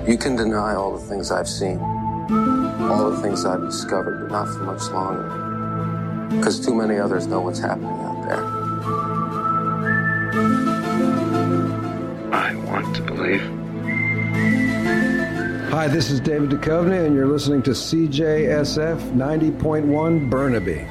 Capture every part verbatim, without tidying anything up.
You can deny all the things I've seen, all the things I've discovered, but not for much longer. Because too many others know what's happening out there. I want to believe. Hi, this is David Duchovny, and you're listening to C J S F ninety point one Burnaby.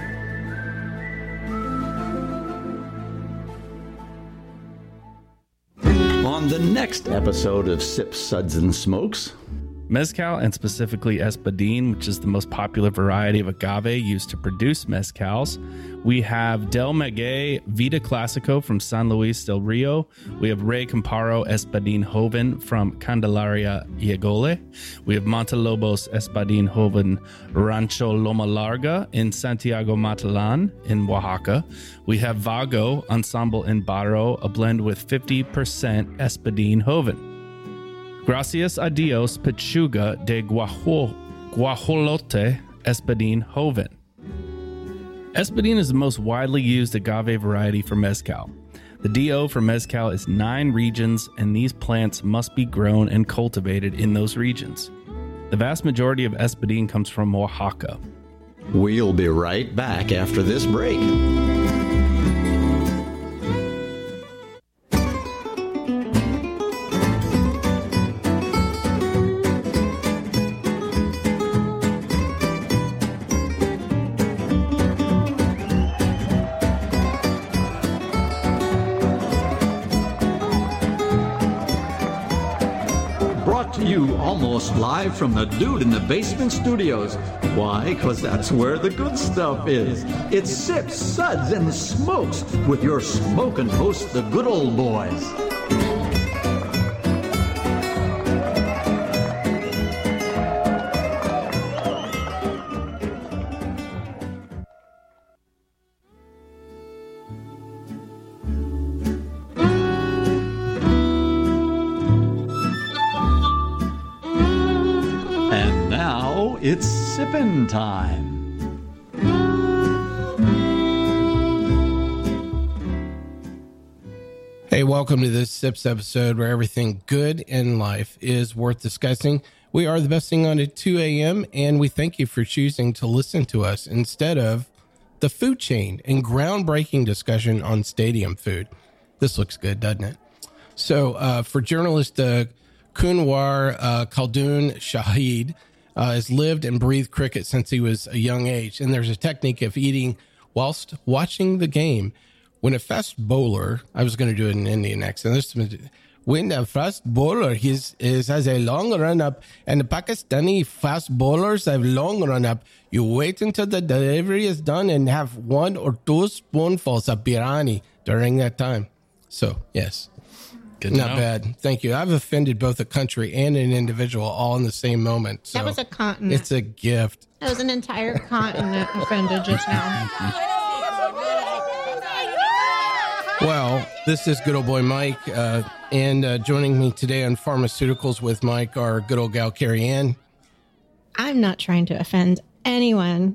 On the next episode of Sips, Suds, and Smokes, Mezcal, and specifically Espadín, which is the most popular variety of agave used to produce mezcals. We have Del Maguey Vida Classico from San Luis del Rio. We have Rey Camparo Espadín Joven from Candelaria Yegole. We have Montelobos Espadín Joven Rancho Loma Larga in Santiago Matalan in Oaxaca. We have Vago Ensemble en Barro, a blend with fifty percent Espadín Joven. Gracias a Dios Pechuga de Guajo, Guajolote Espadín Joven. Espadín is the most widely used agave variety for mezcal. The D O for mezcal is nine regions, and these plants must be grown and cultivated in those regions. The vast majority of Espadín comes from Oaxaca. We'll be right back after this break. Almost live from the Dude in the Basement Studios. Why? Because that's where the good stuff is. It's Sips, Suds, and Smokes with your smoking host, the good old boys. It's sippin' time. Hey, welcome to this Sips episode where everything good in life is worth discussing. We are the best thing on at two a.m. and we thank you for choosing to listen to us instead of the food chain and groundbreaking discussion on stadium food. This looks good, doesn't it? So uh, for journalist uh, Kunwar uh, Khaldoon Shahid, Uh, has lived and breathed cricket since he was a young age. And there's a technique of eating whilst watching the game. When a fast bowler, I was going to do it in Indian accent. This, when a fast bowler is, is has a long run up, and the Pakistani fast bowlers have long run up, you wait until the delivery is done and have one or two spoonfuls of biryani during that time. So, yes. Good to Not know. bad. Thank you. I've offended both a country and an individual all in the same moment. So that was a continent. It's a gift. That was an entire continent offended just now. Well, this is good old boy Mike. Uh, and uh, joining me today on Pharmaceuticals with Mike are good old gal Carrie Ann. I'm not trying to offend anyone.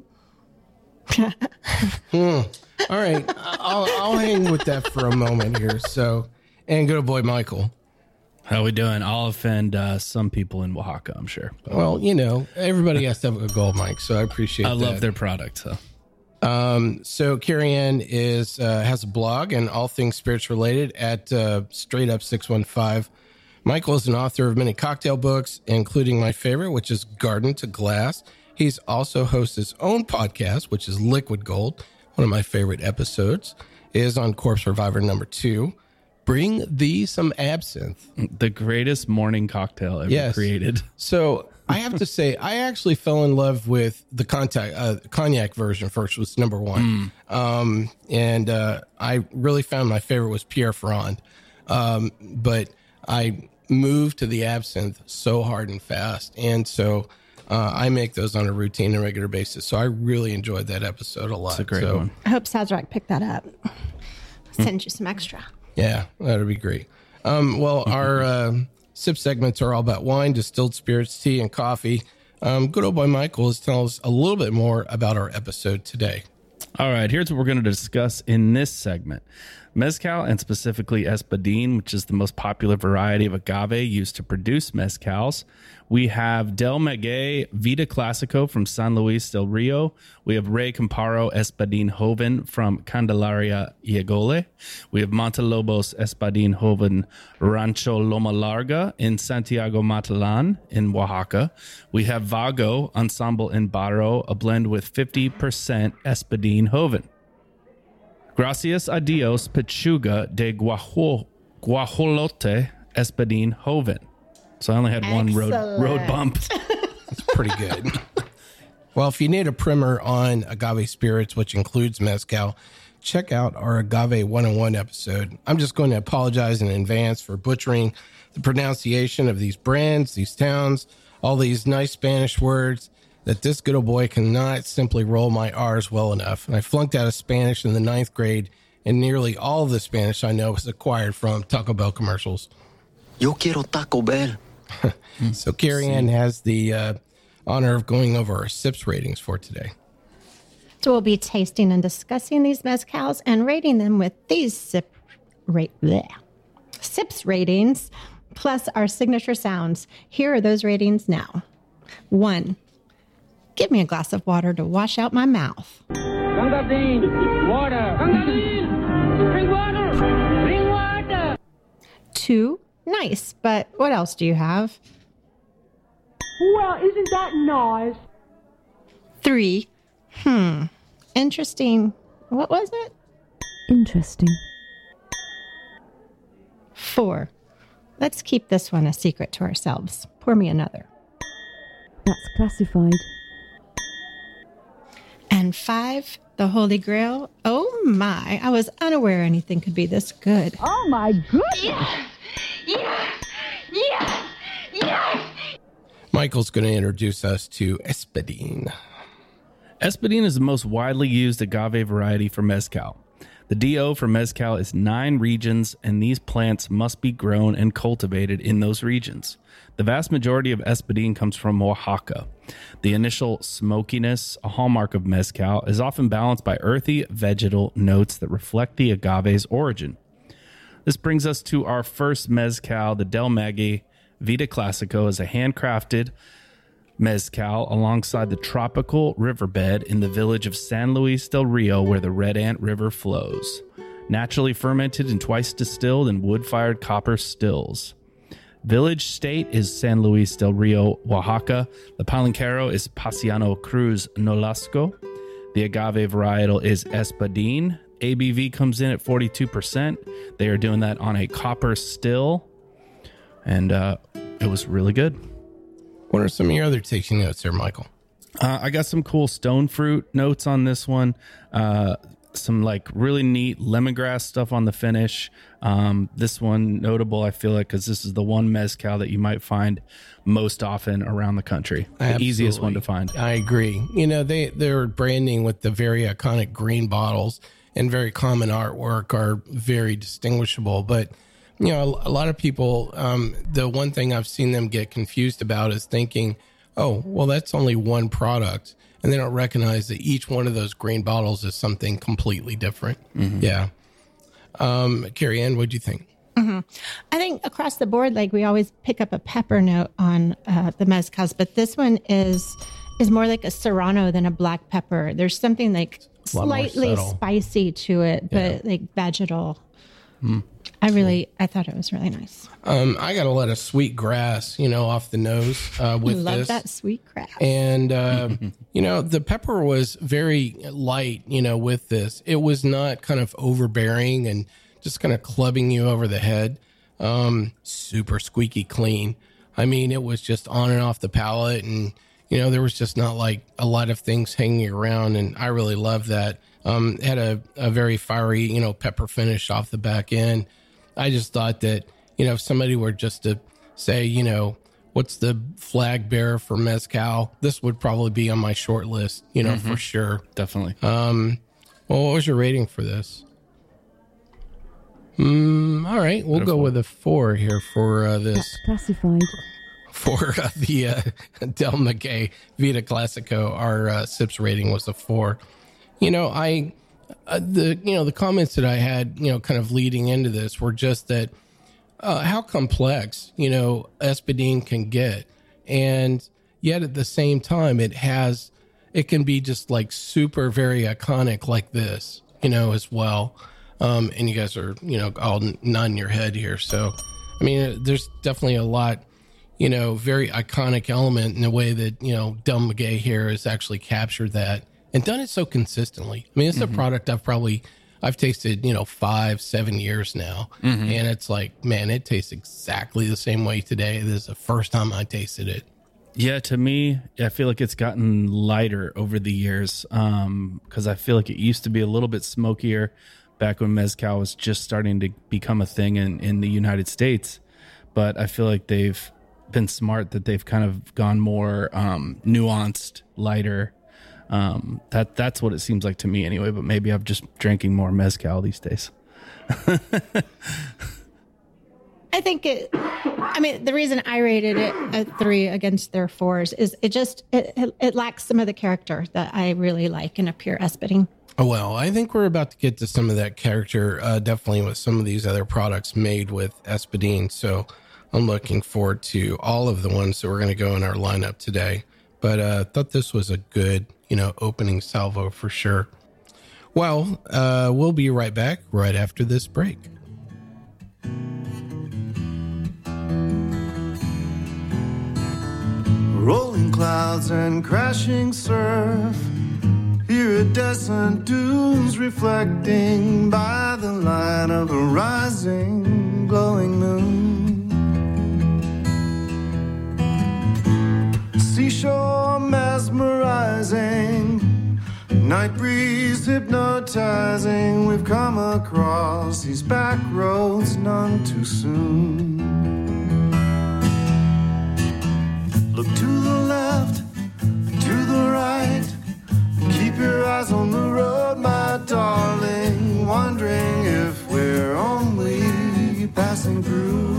hmm. All right. I'll, I'll hang with that for a moment here. So... And good old boy Michael. How we doing? I'll offend uh, some people in Oaxaca, I'm sure. Well, you know, everybody has to have a goal, Mike, so I appreciate I that. love their product. So, um, so Carrie Ann is uh, has a blog and all things spirits related at uh, Straight Up six one five. Michael is an author of many cocktail books, including my favorite, which is Garden to Glass. He's also hosts his own podcast, which is Liquid Gold. One of my favorite episodes is on Corpse Reviver number two. Bring thee some absinthe. The greatest morning cocktail ever yes. created. So I have to say, I actually fell in love with the contact, uh, cognac version first, was number one. Mm. Um, and uh, I really found my favorite was Pierre Ferrand. Um, but I moved to the absinthe so hard and fast. And so uh, I make those on a routine and regular basis. So I really enjoyed that episode a lot. It's a great so, one. I hope Sazerac picked that up. Send you some extra. Yeah, that would be great. Um, well, our uh, sip segments are all about wine, distilled spirits, tea, and coffee. Um, good old boy Michael is telling us a little bit more about our episode today. All right, here's what we're going to discuss in this segment. Mezcal, and specifically Espadín, which is the most popular variety of agave used to produce mezcals. We have Del Maguey Vida Classico from San Luis del Rio. We have Rey Camparo Espadín Joven from Candelaria Yegole. We have Montelobos Espadín Joven Rancho Loma Larga in Santiago Matalan in Oaxaca. We have Vago Ensemble en Barro, a blend with fifty percent Espadín Joven. Gracias a Dios Pechuga de Guajo, Guajolote Espadín Joven. So I only had one road road bump. That's pretty good. Well, if you need a primer on agave spirits, which includes mezcal, check out our Agave one oh one episode. I'm just going to apologize in advance for butchering the pronunciation of these brands, these towns, all these nice Spanish words that this good old boy cannot simply roll my R's well enough. And I flunked out of Spanish in the ninth grade, and nearly all of the Spanish I know was acquired from Taco Bell commercials. Yo quiero Taco Bell. So Carrie Ann has the uh, honor of going over our SIPS ratings for today. So we'll be tasting and discussing these mezcals and rating them with these sip rate, bleh, SIPS ratings, plus our signature sounds. Here are those ratings now. One, give me a glass of water to wash out my mouth. Gangadine, water. Gangadine, bring water. Bring water. Two, nice, but what else do you have? Well, isn't that nice? Three, hmm, interesting. What was it? Interesting. Four, let's keep this one a secret to ourselves. Pour me another. That's classified. And five, the Holy Grail. Oh my, I was unaware anything could be this good. Oh my goodness. Yes! Yes! Yes! Yes! Michael's going to introduce us to Espadín. Espadín is the most widely used agave variety for mezcal. The D O for mezcal is nine regions, and these plants must be grown and cultivated in those regions. The vast majority of Espadín comes from Oaxaca. The initial smokiness, a hallmark of mezcal, is often balanced by earthy vegetal notes that reflect the agave's origin. This brings us to our first mezcal. The Del Maguey Vida Classico is a handcrafted mezcal alongside the tropical riverbed in the village of San Luis del Rio, where the Red Ant River flows. Naturally fermented and twice distilled in wood-fired copper stills. Village state is San Luis del Rio, Oaxaca. The palenquero is Paciano Cruz Nolasco. The agave varietal is Espadín. A B V comes in at forty-two percent. They are doing that on a copper still. And uh, it was really good. What are some of your other tasting notes there, Michael? Uh, I got some cool stone fruit notes on this one. Uh, some like really neat lemongrass stuff on the finish. Um, this one notable, I feel like, because this is the one mezcal that you might find most often around the country. The Absolutely. Easiest one to find. I agree. You know, they their branding with the very iconic green bottles and very common artwork are very distinguishable. But, you know, a, a lot of people, um, the one thing I've seen them get confused about is thinking, oh, well, that's only one product. And they don't recognize that each one of those green bottles is something completely different. Mm-hmm. Yeah. Um, Carrie Ann, what'd you think? Mm-hmm. I think across the board, like we always pick up a pepper note on uh, the mezcals, but this one is is more like a serrano than a black pepper. There's something like slightly spicy to it, but yeah. like vegetal. Mm. I really, I thought it was really nice. Um, I got a lot of sweet grass, you know, off the nose uh, with Love this. that sweet grass. And, uh, you know, the pepper was very light, you know, with this. It was not kind of overbearing and just kind of clubbing you over the head. Um, super squeaky clean. I mean, it was just on and off the palate. And, you know, there was just not like a lot of things hanging around. And I really loved that. Um, had a, a very fiery, you know, pepper finish off the back end. I just thought that, you know, if somebody were just to say, you know, what's the flag bearer for mezcal, this would probably be on my short list, you know, mm-hmm. for sure. Definitely. Um, well, what was your rating for this? Mm, all right, we'll go with a four here for uh, this. That's classified. For uh, the uh, Del Maguey Vida Classico, our uh, SIPS rating was a four. You know, I uh, the, you know, the comments that I had, you know, kind of leading into this were just that, uh, how complex, you know, Espadín can get. And yet at the same time, it has, it can be just like super, very iconic like this, you know, as well. Um, and you guys are, you know, all nodding your head here. So, I mean, there's definitely a lot, you know, very iconic element in the way that, you know, Del Maguey here has actually captured that and done it so consistently. I mean, it's mm-hmm. a product I've probably, I've tasted, you know, five, seven years now. Mm-hmm. And it's like, man, it tastes exactly the same way today. This is the first time I tasted it. Yeah, to me, I feel like it's gotten lighter over the years um, because I feel like it used to be a little bit smokier back when Mezcal was just starting to become a thing in, in the United States. But I feel like they've been smart that they've kind of gone more um, nuanced, lighter. Um, that that's what it seems like to me anyway, but maybe I'm just drinking more Mezcal these days. I think it, I mean, the reason I rated it a three against their fours is it just, it, it, it lacks some of the character that I really like in a pure Espadín. Oh, well, I think we're about to get to some of that character, uh, definitely with some of these other products made with Espadín. So I'm looking forward to all of the ones that we're going to go in our lineup today. But I uh, thought this was a good, you know, opening salvo for sure. Well, uh, we'll be right back right after this break. Rolling clouds and crashing surf, iridescent dunes reflecting by the light of the rising glowing moon. Seashore mesmerizing, night breeze hypnotizing. We've come across these back roads none too soon. Look to the left, to the right. Keep your eyes on the road, my darling. Wondering if we're only passing through.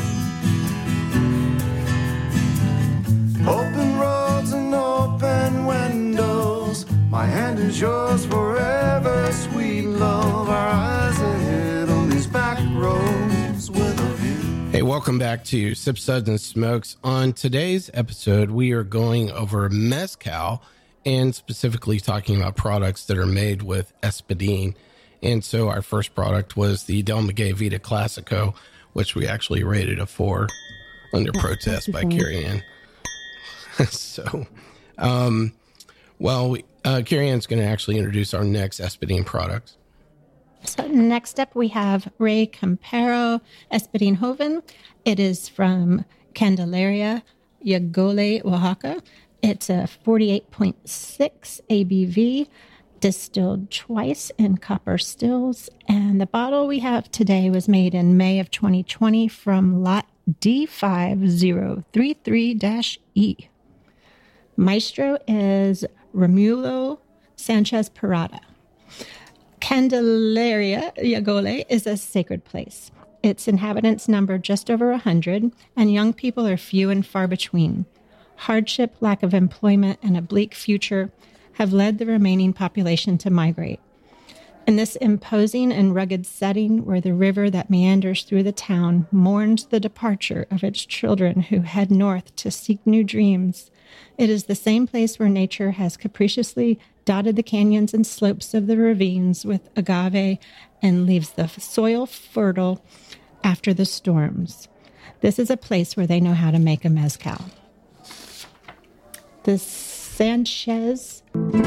Open roads and open windows. My hand is yours forever, sweet love. Our eyes ahead on these back roads with a view. Hey, welcome back to Sip Suds and Smokes. On today's episode, we are going over Mezcal and specifically talking about products that are made with Espadín. And so our first product was the Del Maguey Vida Classico, which we actually rated a four under That's protest by Carrie Ann. so, um, well, uh, Carrie Ann's going to actually introduce our next Espadín product. So next up, we have Rey Campero Espadín Joven. It is from Candelaria, Yagole, Oaxaca. It's a forty-eight point six A B V, distilled twice in copper stills. And the bottle we have today was made in May of twenty twenty from lot D five zero three three E. Maestro is Romulo Sanchez Parada. Candelaria Yagole is a sacred place. Its inhabitants number just over one hundred, and young people are few and far between. Hardship, lack of employment, and a bleak future have led the remaining population to migrate. In this imposing and rugged setting, where the river that meanders through the town mourns the departure of its children who head north to seek new dreams, it is the same place where nature has capriciously dotted the canyons and slopes of the ravines with agave and leaves the soil fertile after the storms. This is a place where they know how to make a mezcal. The Sanchez...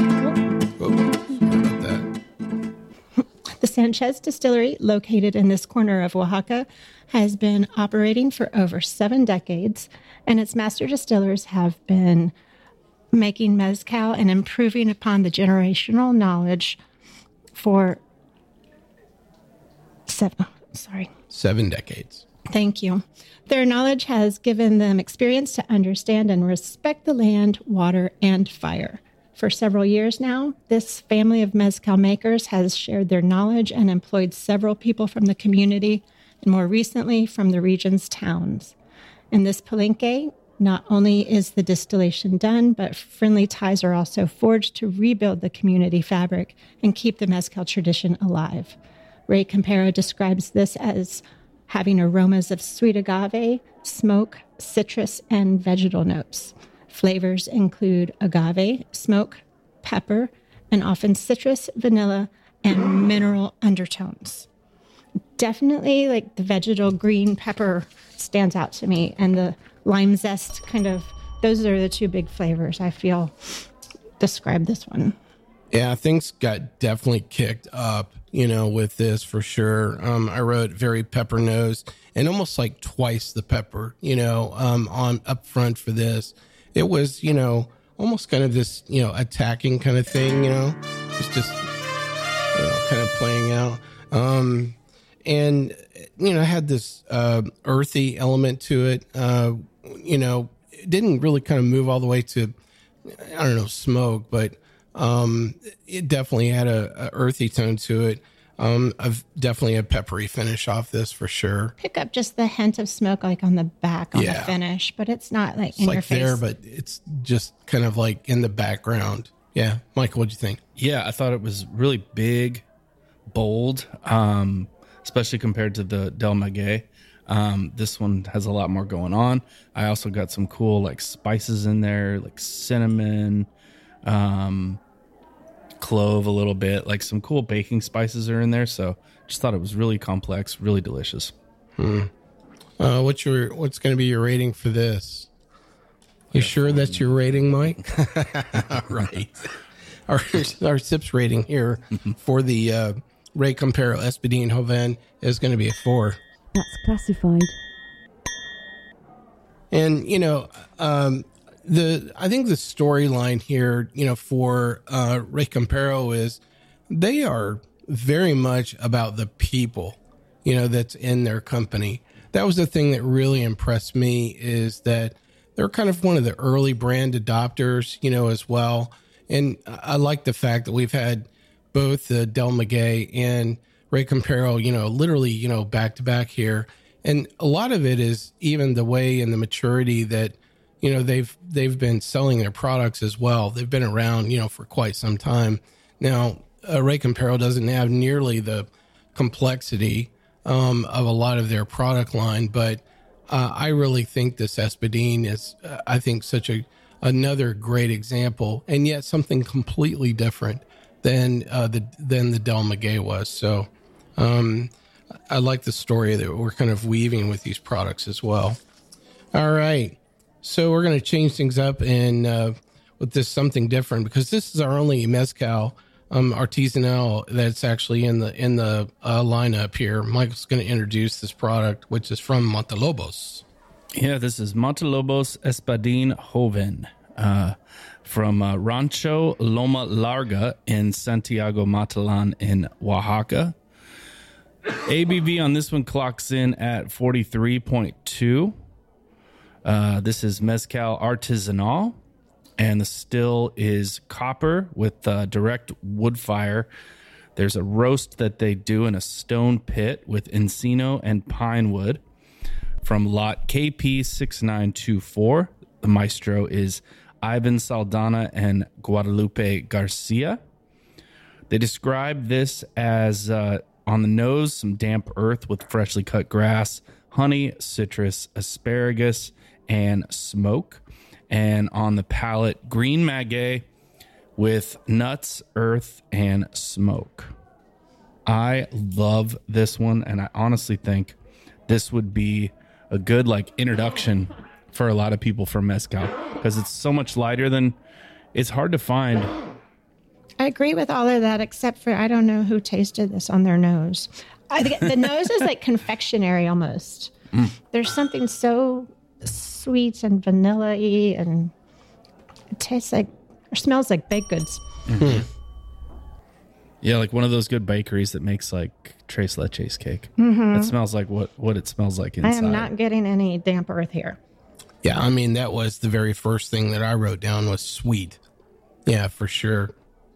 The Sanchez Distillery, located in this corner of Oaxaca, has been operating for over seven decades, and its master distillers have been making mezcal and improving upon the generational knowledge for seven, sorry. Seven decades. Thank you. Their knowledge has given them experience to understand and respect the land, water, and fire. For several years now, this family of mezcal makers has shared their knowledge and employed several people from the community, and more recently from the region's towns. In this palenque, Not only is the distillation done, but friendly ties are also forged to rebuild the community fabric and keep the mezcal tradition alive. Ray Campero describes this as having aromas of sweet agave, smoke, citrus, and vegetal notes. Flavors include agave, smoke, pepper, and often citrus, vanilla, and mineral undertones. Definitely like the vegetal green pepper stands out to me, and the lime zest kind of, those are the two big flavors I feel describe this one. Yeah, things got definitely kicked up, you know, with this for sure. Um, I wrote very pepper nose and almost like twice the pepper, you know, um, on up front for this. It was, you know, almost kind of this, you know, attacking kind of thing, you know, it's just, you know, kind of playing out. Um, and, you know, I had this uh, earthy element to it, uh, you know, it didn't really kind of move all the way to, I don't know, smoke, but um, it definitely had a, a earthy tone to it. Um, I've definitely a peppery finish off this for sure. Pick up just the hint of smoke like on the back on Yeah. the finish, but it's not like It's in like your face. there, but it's just kind of like in the background. Yeah. Michael, what'd you think? Yeah, I thought it was really big, bold, um, especially compared to the Del Maguey. Um, this one has a lot more going on. I also got some cool like spices in there, like cinnamon, um, clove a little bit, like some cool baking spices are in there. So just thought it was really complex, really delicious. Hmm. Uh, what's your, what's going to be your rating for this? You sure that's your rating, Mike? All right. Our, our sips rating here for the, uh, Ray Campero Espadín Joven is going to be a four. That's classified. And, you know, um, the, I think the storyline here, you know, for, uh, Ray Campero is they are very much about the people, you know, that's in their company. That was the thing that really impressed me, is that they're kind of one of the early brand adopters, you know, as well. And I like the fact that we've had both the Del Maguey and Ray Campero, you know, literally, you know, back to back here. And a lot of it is even the way and the maturity that, you know, they've, they've been selling their products as well. They've been around, you know, for quite some time. Now, uh, Ray Campero doesn't have nearly the complexity, um, of a lot of their product line, but, uh, I really think this Espadín is, uh, I think such a, another great example, and yet something completely different than uh, the than the Del Maguey was. So um, I like the story that we're kind of weaving with these products as well. All right, so we're going to change things up and uh, with this something different, because this is our only mezcal um, artisanal that's actually in the in the uh, lineup here. Michael's going to introduce this product, which is from Montelobos. Yeah, this is Montelobos Espadín Joven uh, from uh, Rancho Loma Larga in Santiago Matalan in Oaxaca. A B V on this one clocks in at forty-three point two. Uh, this is Mezcal Artisanal, and the still is copper with uh, direct wood fire. There's a roast that they do in a stone pit with encino and pine wood. From lot K P six nine two four, the maestro is Ivan Saldana and Guadalupe Garcia. They describe this as uh, on the nose, some damp earth with freshly cut grass, honey, citrus, asparagus, and smoke. And on the palate, green maguey with nuts, earth, and smoke. I love this one, and I honestly think this would be a good like introduction for a lot of people for mezcal, because it's so much lighter than, it's hard to find. I agree with all of that, except for I don't know who tasted this on their nose. I think the nose is like confectionery almost. Mm. There's something so sweet and vanilla-y, and it tastes like, or smells like baked goods. Mm-hmm. Yeah, like one of those good bakeries that makes like tres leches cake. Mm-hmm. It smells like what, what it smells like inside. I am not getting any damp earth here. Yeah, I mean, that was the very first thing that I wrote down was sweet. Yeah, for sure.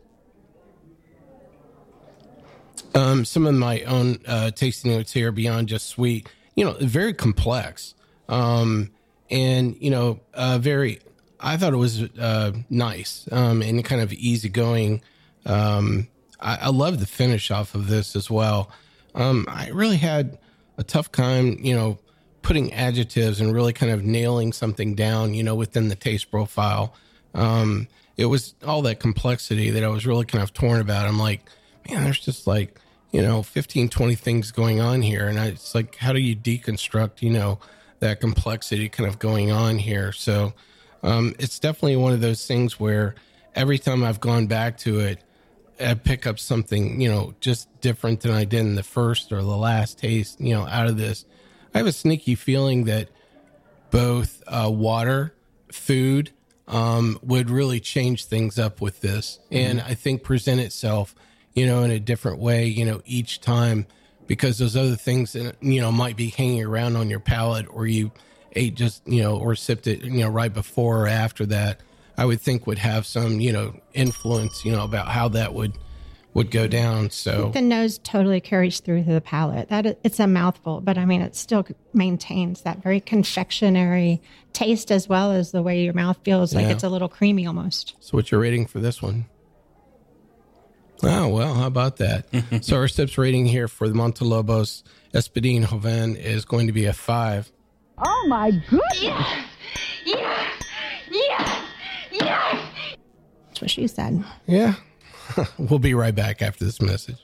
Um, some of my own uh, tasting notes here beyond just sweet, you know, very complex. Um, and, you know, uh, very, I thought it was uh, nice um, and kind of easygoing. Um, I, I love the finish off of this as well. Um, I really had a tough time, you know, putting adjectives and really kind of nailing something down, you know, within the taste profile. Um, it was all that complexity that I was really kind of torn about. I'm like, man, there's just like, you know, fifteen, twenty things going on here. And I, it's like, how do you deconstruct, you know, that complexity kind of going on here? So um, it's definitely one of those things where every time I've gone back to it, I pick up something, you know, just different than I did in the first or the last taste, you know, out of this. I have a sneaky feeling that both uh, water, food um, would really change things up with this. And mm-hmm. I think present itself, you know, in a different way, you know, each time, because those other things, that, you know, might be hanging around on your palate, or you ate just, you know, or sipped it, you know, right before or after that, I would think would have some, you know, influence, you know, about how that would would go down. So the nose totally carries through to the palate. That it's a mouthful, but I mean, it still maintains that very confectionery taste, as well as the way your mouth feels like Yeah. it's a little creamy almost. So what's your rating for this one? Oh, well, how about that? So our Sips rating here for the Montelobos Espadín Joven is going to be a five. Oh my goodness! Yes! Yes! Yes! Yes! That's what she said. Yeah. We'll be right back after this message.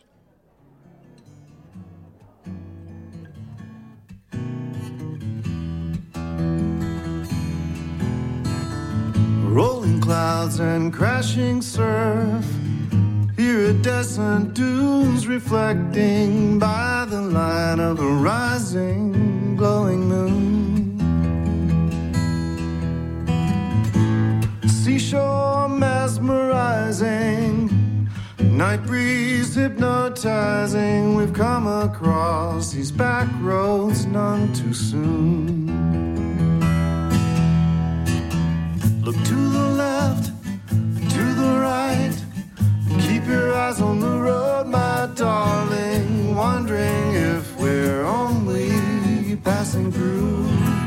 Rolling clouds and crashing surf. Iridescent dunes reflecting by the light of the rising, glowing moon. Seashore mesmerizing, night breeze hypnotizing. We've come across these back roads none too soon. Look to the left, to the right. Keep your eyes on the road, my darling, wondering if we're only passing through.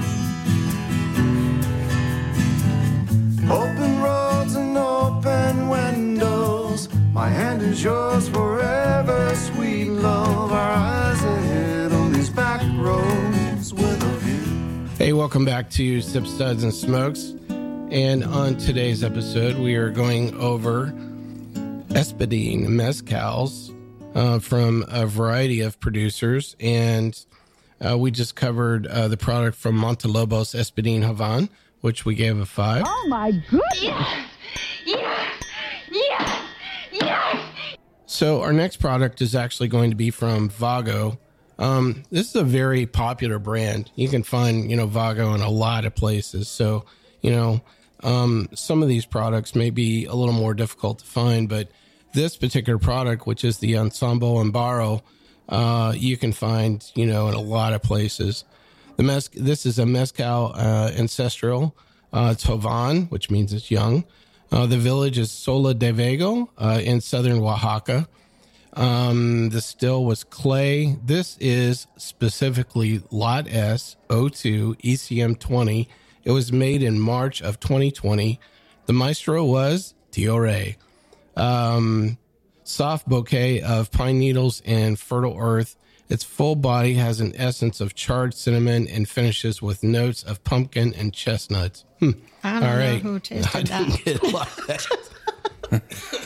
Open roads and open windows, my hand is yours forever, sweet love. Our eyes ahead on these back roads with a view. Hey, welcome back to Sip Suds and Smokes. And on today's episode, we are going over Espadín mezcals uh, from a variety of producers, and uh, we just covered uh, the product from Montelobos Espadín Joven, which we gave a five. Oh my goodness! Yes! Yes! Yes! Yes! So our next product is actually going to be from Vago. Um, this is a very popular brand. You can find, you know, Vago in a lot of places. So, you know, um, some of these products may be a little more difficult to find, but this particular product, which is the Ensemble Ambaro, uh, you can find, you know, in a lot of places. The mez- This is a mezcal uh, ancestral. Uh, it's Joven, which means it's young. Uh, the village is Sola de Vego uh, in southern Oaxaca. Um, the still was clay. This is specifically Lot S O two E C M twenty. It was made in March of twenty twenty. The maestro was Tio Rey. Um, soft bouquet of pine needles and fertile earth. Its full body has an essence of charred cinnamon and finishes with notes of pumpkin and chestnuts. Hmm. I don't All know right. who tasted I that. didn't get a lot of that.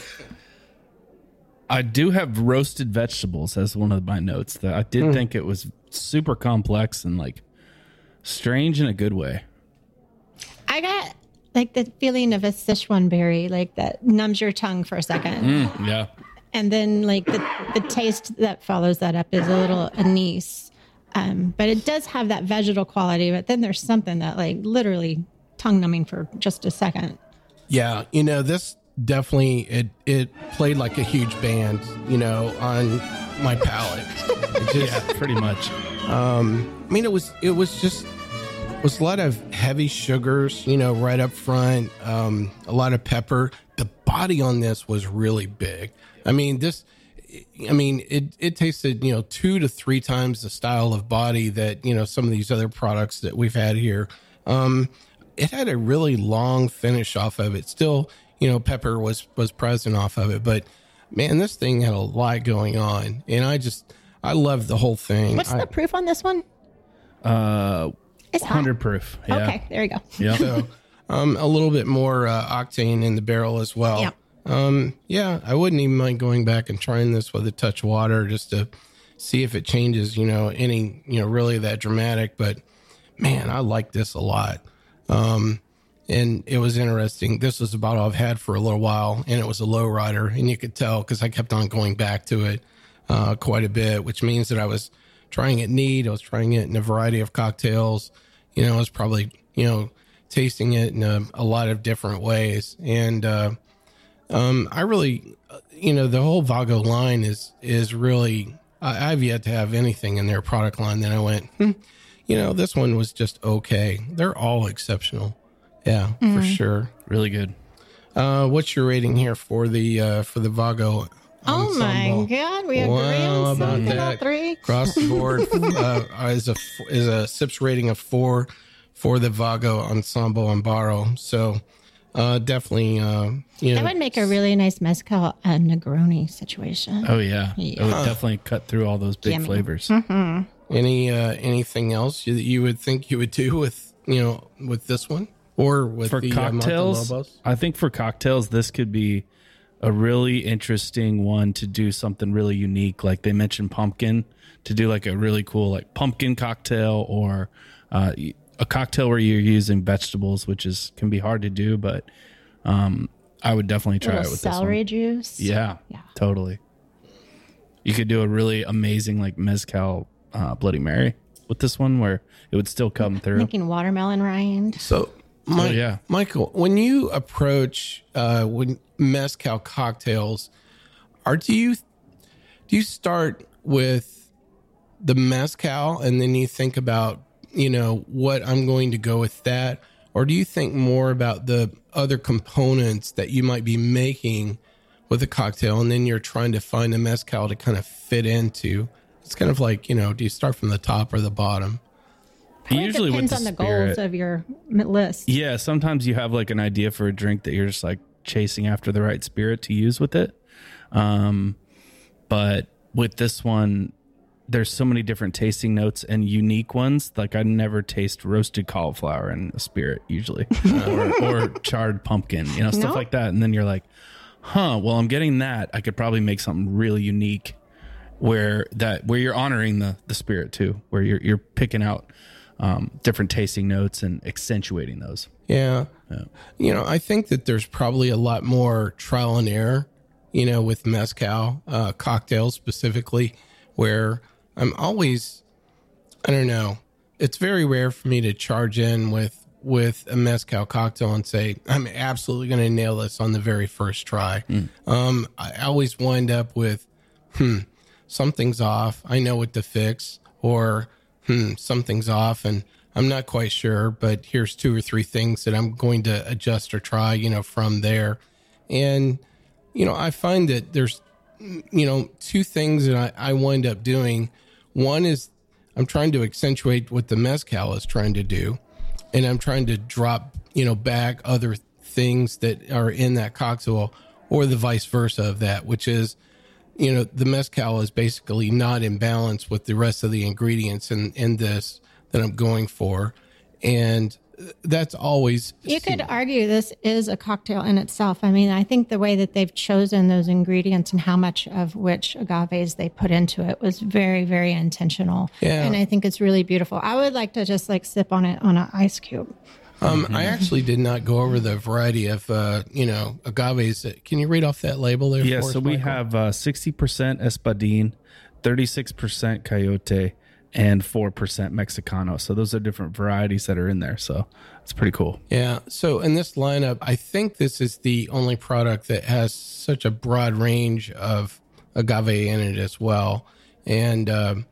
I do have roasted vegetables as one of my notes. That I did Mm. think it was super complex and like strange in a good way. I got like the feeling of a Sichuan berry, like that numbs your tongue for a second. Mm, yeah. And then like the, the taste that follows that up is a little anise. Um, but it does have that vegetal quality, but then there's something that like literally tongue numbing for just a second. Yeah, you know, this definitely, it it played like a huge band, you know, on my palate. It just, Yeah, pretty much. Um, I mean, it was it was just it was a lot of heavy sugars, you know, right up front. Um, a lot of pepper. The body on this was really big. I mean, this. I mean, it it tasted, you know, two to three times the style of body that, you know, some of these other products that we've had here Um, it had a really long finish off of it. Still, you know, pepper was, was present off of it, but man, this thing had a lot going on, and I just, I loved the whole thing. What's I, the proof on this one? Uh, It's one hundred proof. Yeah. Okay, there you go. Yeah. So, um, a little bit more uh, octane in the barrel as well. Yeah. Um, yeah, I wouldn't even mind going back and trying this with a touch of water just to see if it changes, you know, any, you know, really that dramatic. But man, I like this a lot. Um, and it was interesting. This was a bottle I've had for a little while, and it was a low rider, and you could tell because I kept on going back to it uh, quite a bit, which means that I was trying it neat. I was trying it in a variety of cocktails. You know, I was probably, you know, tasting it in a, a lot of different ways. And uh, um, I really, you know, the whole Vago line is is really, I, I've yet to have anything in their product line that I went, hmm, you know, this one was just okay. They're all exceptional. Yeah, mm. for sure. Really good. Uh, what's your rating here for the uh, for the Vago? Oh Ensemble? my God, we agree Wow, on about something, all that. three. Across the board uh, is a is a sips rating of four for the Vago Ensemble and Barro. So uh, definitely, uh, you know, That would make a really nice mezcal uh, Negroni situation. Oh yeah, Yeah. it would definitely cut through all those big Yummy. flavors. Mm-hmm. any uh, anything else you, that you would think you would do with you know with this one or with For the cocktails, uh, Montelobos? I think for cocktails, this could be a really interesting one to do something really unique. Like they mentioned pumpkin, to do like a really cool like pumpkin cocktail, or uh, a cocktail where you're using vegetables, which is can be hard to do, but um, I would definitely try Little it with this celery one. juice. Yeah, Yeah. totally. You could do a really amazing like mezcal uh, Bloody Mary with this one, where it would still come through. Making watermelon rind. So, my, Oh, yeah. Michael, when you approach uh, when mezcal cocktails, are do you do you start with the mezcal and then you think about you know what I'm going to go with that, or do you think more about the other components that you might be making with a cocktail, and then you're trying to find a mezcal to kind of fit into? It's kind of like, you know, do you start from the top or the bottom? Probably Usually with depends the on the spirit. goals of your m- list. Yeah, sometimes you have like an idea for a drink that you're just like chasing after the right spirit to use with it. Um, but with this one, there's so many different tasting notes and unique ones. Like I never taste roasted cauliflower in a spirit usually, or, or charred pumpkin, you know, stuff No. like that. And then you're like, huh, well, I'm getting that. I could probably make something really unique where that where you're honoring the the spirit too, where you're you're picking out um, different tasting notes and accentuating those. Yeah. Yeah. You know, I think that there's probably a lot more trial and error, you know, with mezcal uh, cocktails specifically, where I'm always, I don't know, it's very rare for me to charge in with with a mezcal cocktail and say, I'm absolutely going to nail this on the very first try. Mm. Um, I always wind up with, hmm, something's off. I know what to fix, or hmm, something's off and I'm not quite sure, but here's two or three things that I'm going to adjust or try, you know, from there. And, you know, I find that there's, you know, two things that I, I wind up doing. One is I'm trying to accentuate what the mezcal is trying to do, and I'm trying to drop, you know, back other things that are in that cocktail, or the vice versa of that, which is, you know, the mezcal is basically not in balance with the rest of the ingredients in, in this that I'm going for. And that's always... You could argue this is a cocktail in itself. I mean, I think the way that they've chosen those ingredients and how much of which agaves they put into it was very, very intentional. Yeah. And I think it's really beautiful. I would like to just like sip on it on an ice cube. Um, Mm-hmm. I actually did not go over the variety of, uh, you know, agaves. Can you read off that label there? Yeah, for us, so we Michael? have uh, sixty percent Espadín, thirty-six percent Coyote, and four percent Mexicano. So those are different varieties that are in there. So it's pretty cool. Yeah. So in this lineup, I think this is the only product that has such a broad range of agave in it as well. And um,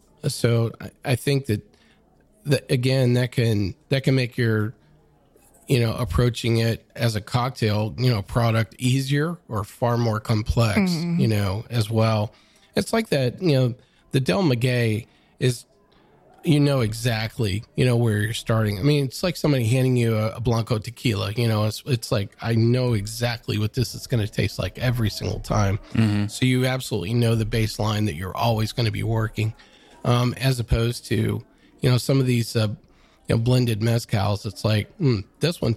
so I, I think that, that, again, that can that can make your, you know, approaching it as a cocktail, you know, product easier or far more complex, Mhm. you know, as well. It's like that, you know, the Del Maguey is, you know exactly, you know, where you're starting. I mean, it's like somebody handing you a, a Blanco tequila, you know, it's, it's like, I know exactly what this is going to taste like every single time. Mm-hmm. So you absolutely know the baseline that you're always going to be working, um, as opposed to, you know, some of these, uh, you know, blended mezcals. It's like, mm, this one